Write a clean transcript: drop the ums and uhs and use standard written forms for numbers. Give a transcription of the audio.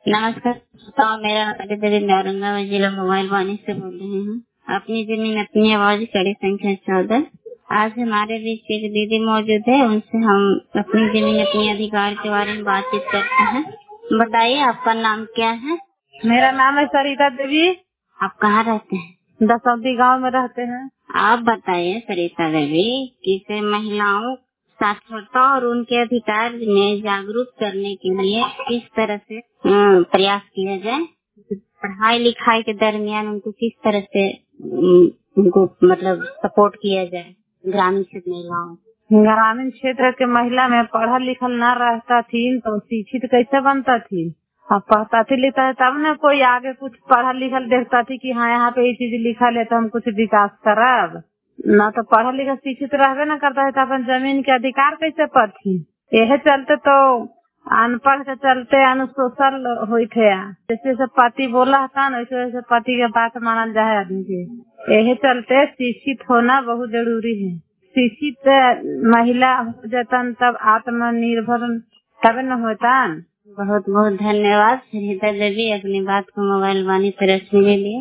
नमस्कार। तो मेरा नाम देवी औरंगाबाद जिला मोबाइल वाणी से बोल रहे हैं। अपनी जमीन अपनी आवाज कड़ी संख्या 14। आज हमारे बीच एक दीदी मौजूद है, उनसे हम अपनी जमीन अपने अधिकार के बारे में बातचीत करते हैं। बताइए, आपका नाम क्या है? मेरा नाम है सरिता देवी। आप कहाँ रहते हैं? दसौदी गांव में रहते हैं। आप बताइए सरिता देवी, किसे महिलाओं साक्षरता और उनके अधिकार में जागरूक करने के लिए किस तरह से प्रयास किया जाए? पढ़ाई लिखाई के दरमियान उनको किस तरह से उनको मतलब सपोर्ट किया जाए? ग्रामीण क्षेत्र महिलाओं, ग्रामीण क्षेत्र के महिला में पढ़ल लिखल न रहता थी तो शिक्षित कैसे बनता थी? अब पढ़ता थी लिखता है तब न कोई आगे कुछ पढ़ल लिखल देखता थी कि हाँ यहाँ पे ये चीज लिखा है तो हम कुछ विकास करब। न तो पढ़ल लिखल शिक्षित रहबे न करता है तो अपन जमीन के अधिकार कैसे पाती? यह चलते तो अनपढ़ के चलते अनुशोषण होते है। जैसे जैसे पति बोला था न वैसे वैसे पति के बात मानल जाए आदमी के। यही चलते शिक्षित होना बहुत जरूरी है। शिक्षित महिला हो जातन तब आत्मनिर्भर तब न होता। बहुत बहुत धन्यवाद सरिता देवी, अपनी बात को मोबाइल वाणी पर रखने के लिए।